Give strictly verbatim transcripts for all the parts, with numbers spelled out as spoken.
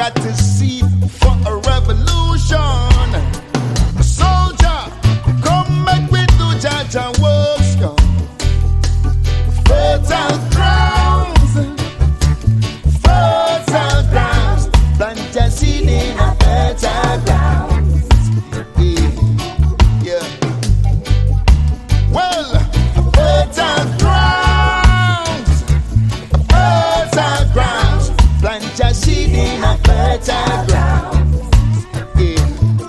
got to see for a revolution. Soldier, come make me do Jaja works, yo. Fertile grounds, fertile grounds, plant your seed in a fertile grounds. Yeah, yeah. Well, fertile grounds, fertile grounds, plant your seed in a fertile grounds. Yeah.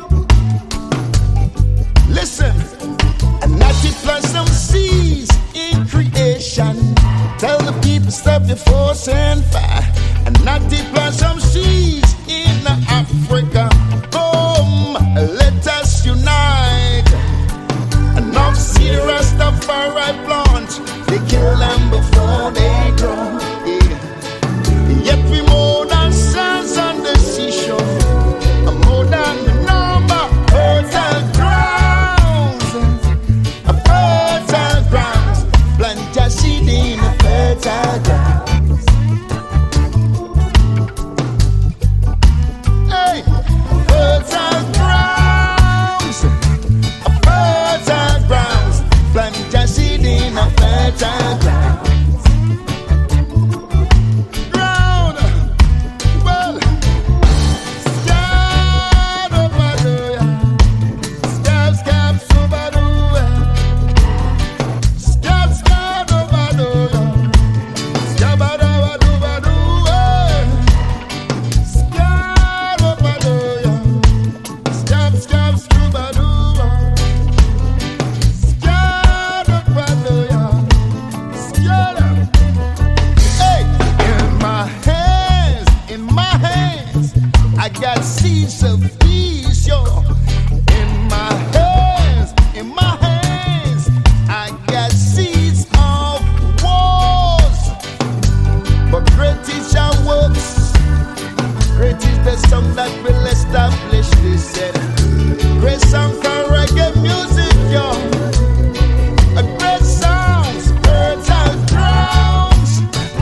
Listen, and not to plant some seeds in creation. Tell the people stop the force and fire, and not to plant some seeds in Africa. Come, let us unite. Enough see the Rastafari plant, they kill them before they grow. Yeah. Yet we more than sands on the seashore, more than the number. Fertile grounds, fertile grounds, plant your seed in a fertile grounds. Hey, fertile grounds, fertile grounds, plant your seed in a fertile grounds. Ground, well, start up a do ya, start, start, super do ya, start, start up a do ya, start a do a do a do ya, start up a do ya, start, start, super do ya, start up a do ya, start up. Hey, in my hands, in my hands, I got seeds of peace, yo. In my hands, in my hands, I got seeds of wars. But great is our works, great is the song that will establish this set. Great song for reggae music, yo. A great songs, fertile grounds,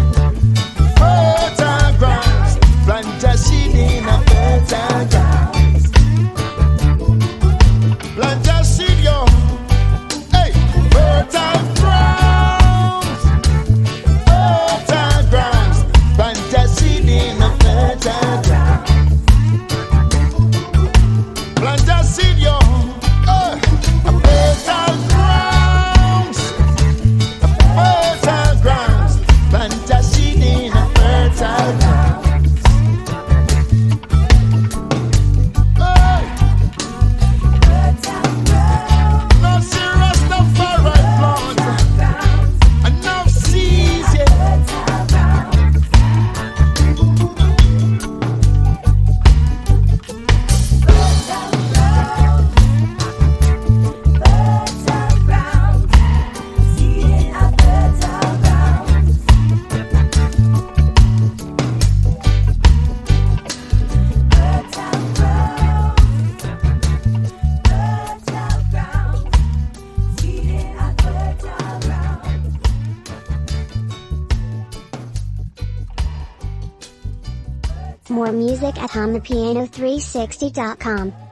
fertile grounds, plant a seed in a fertile grounds. Plant a seed, yo. Hey, fertile grounds, fertile grounds, plant a seed in a fertile grounds. Plant a seed, yo. Uh, a fertile grounds, fertile grounds, plant a seed in a fertile grounds. Hey, no serious stuff for right plant. Enough seeds, yeah. More music at hum the piano three sixty dot com.